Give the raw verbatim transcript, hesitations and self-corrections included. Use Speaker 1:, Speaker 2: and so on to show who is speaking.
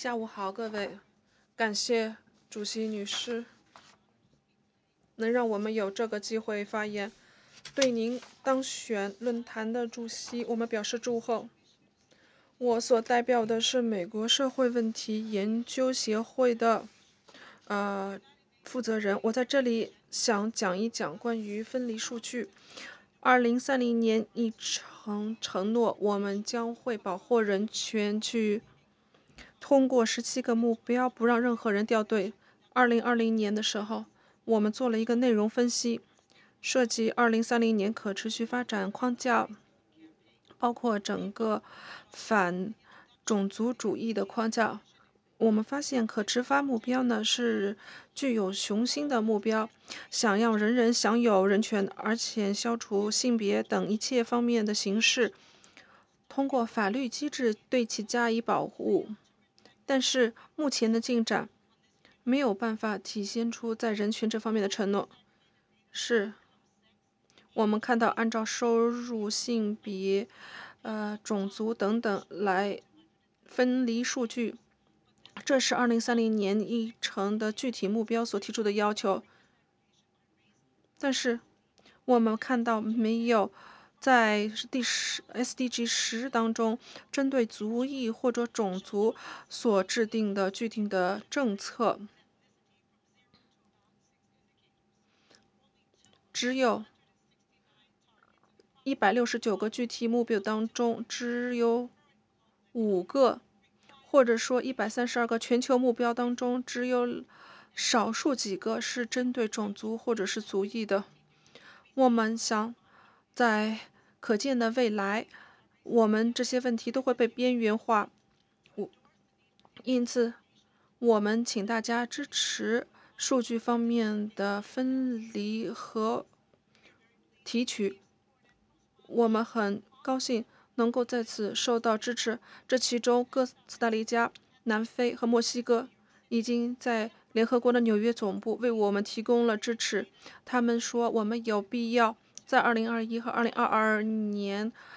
Speaker 1: 下午好，各位，感谢主席女士能让我们有这个机会发言。对您当选论坛的主席，我们表示祝贺。我所代表的是美国社会问题研究协会的呃负责人，我在这里想讲一讲关于分离数据。二零三零年一承承诺，我们将会保护人权，去通过十七个目标，不让任何人掉队。二零二零年的时候，我们做了一个内容分析，涉及二零三零年可持续发展框架，包括整个反种族主义的框架。我们发现可持发目标呢是具有雄心的目标，想要人人享有人权，而且消除性别等一切方面的形式，通过法律机制对其加以保护。但是目前的进展没有办法体现出在人权这方面的承诺。是我们看到按照收入、性别、呃种族等等来分离数据，这是二零三零年议程的具体目标所提出的要求。但是我们看到没有在第十 S D G 十当中针对族裔或者种族所制定的具体的政策，只有一百六十九个具体目标当中，只有五个，或者说一百三十二个全球目标当中，只有少数几个是针对种族或者是族裔的。我们想，在可见的未来，我们这些问题都会被边缘化。因此，我们请大家支持数据方面的分离和提取。我们很高兴能够在此受到支持，这其中哥斯达黎加、南非和墨西哥已经在联合国的纽约总部为我们提供了支持。他们说我们有必要在二零二一和二零二二年